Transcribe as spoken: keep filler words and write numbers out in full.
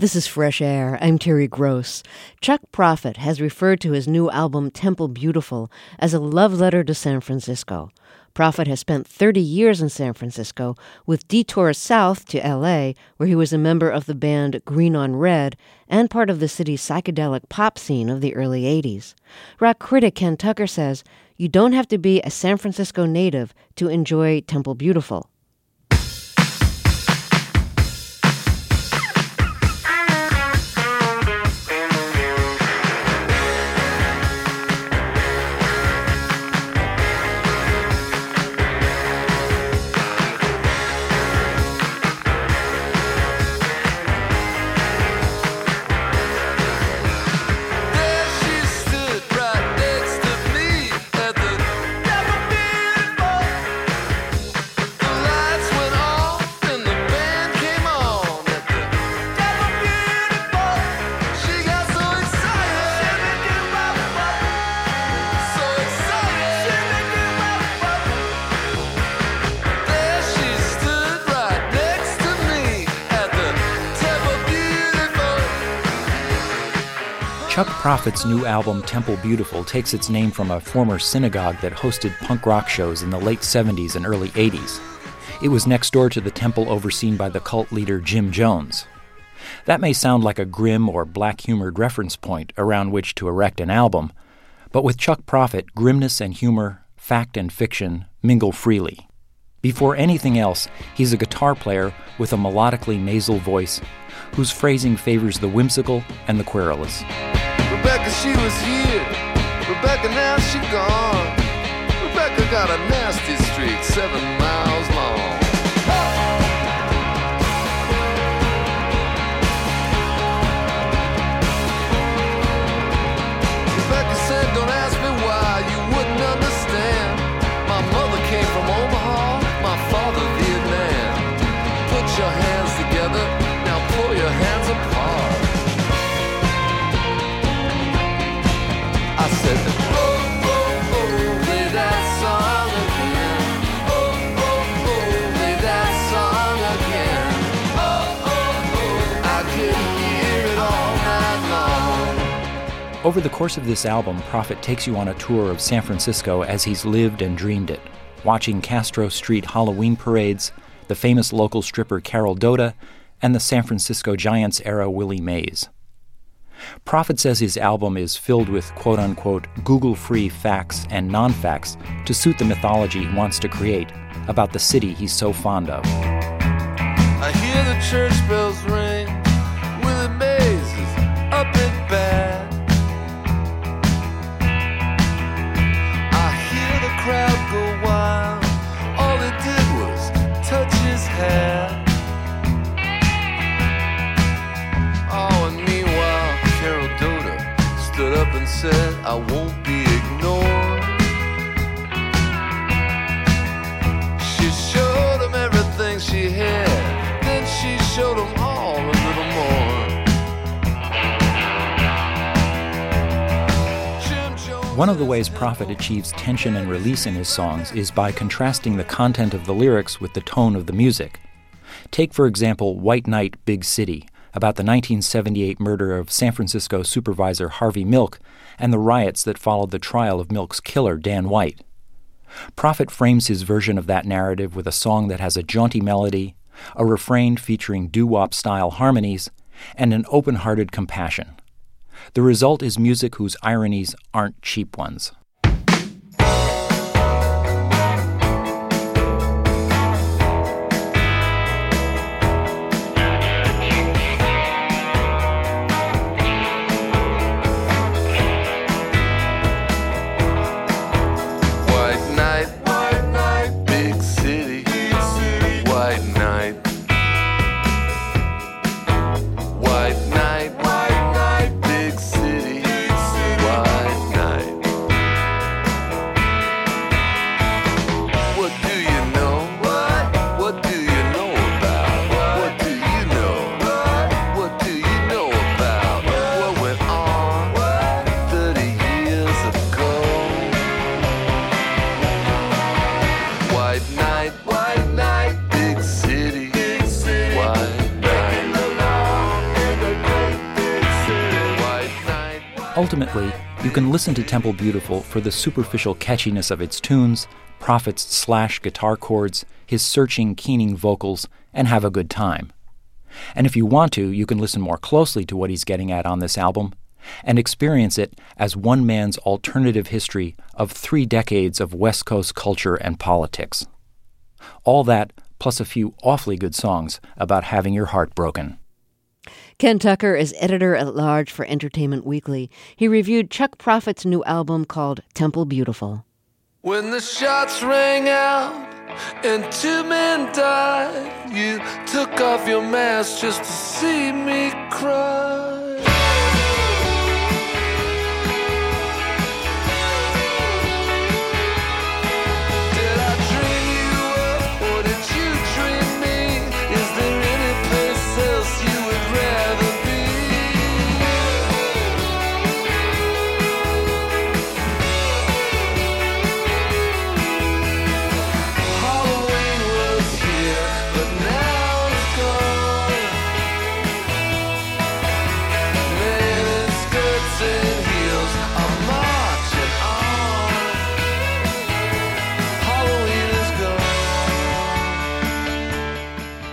This is Fresh Air. I'm Terry Gross. Chuck Prophet has referred to his new album, Temple Beautiful, as a love letter to San Francisco. Prophet has spent thirty years in San Francisco, with detours south to L A, where he was a member of the band Green on Red and part of the city's psychedelic pop scene of the early eighties. Rock critic Ken Tucker says, you don't have to be a San Francisco native to enjoy Temple Beautiful. Chuck Prophet's new album, Temple Beautiful, takes its name from a former synagogue that hosted punk rock shows in the late seventies and early eighties. It was next door to the temple overseen by the cult leader Jim Jones. That may sound like a grim or black-humored reference point around which to erect an album, but with Chuck Prophet, grimness and humor, fact and fiction mingle freely. Before anything else, he's a guitar player with a melodically nasal voice whose phrasing favors the whimsical and the querulous. Rebecca, she was here. Rebecca, now she gone. Rebecca got a nasty streak seven miles long. Rebecca said, don't ask me why, you wouldn't understand. My mother came from Omaha, my father Vietnam. Put your hands together, now pull your hands apart. I said, oh, oh, oh, play that song again. Oh, oh, oh, play that song again. Oh, oh, oh, I could hear it all night long. Over the course of this album, Prophet takes you on a tour of San Francisco as he's lived and dreamed it, watching Castro Street Halloween parades, the famous local stripper Carol Doda, and the San Francisco Giants-era Willie Mays. Prophet says his album is filled with quote-unquote Google-free facts and non-facts to suit the mythology he wants to create about the city he's so fond of. I hear the church bells ring, Willie Mays is up and back. I hear the crowd go wild, all they did was touch his hat. Oh, and meanwhile, Carol Doda stood up and said, I won't be ignored. She showed him everything she had, then she showed him all a little more. Jim Jones. One of the ways Prophet achieves tension and release in his songs is by contrasting the content of the lyrics with the tone of the music. Take, for example, White Knight, Big City, about the nineteen seventy-eight murder of San Francisco supervisor Harvey Milk and the riots that followed the trial of Milk's killer, Dan White. Prophet frames his version of that narrative with a song that has a jaunty melody, a refrain featuring doo-wop-style harmonies, and an open-hearted compassion. The result is music whose ironies aren't cheap ones. Ultimately, you can listen to Temple Beautiful for the superficial catchiness of its tunes, Prophet's slash guitar chords, his searching, keening vocals, and have a good time. And if you want to, you can listen more closely to what he's getting at on this album and experience it as one man's alternative history of three decades of West Coast culture and politics. All that, plus a few awfully good songs about having your heart broken. Ken Tucker is editor-at-large for Entertainment Weekly. He reviewed Chuck Prophet's new album called Temple Beautiful. When the shots rang out and two men died, you took off your mask just to see me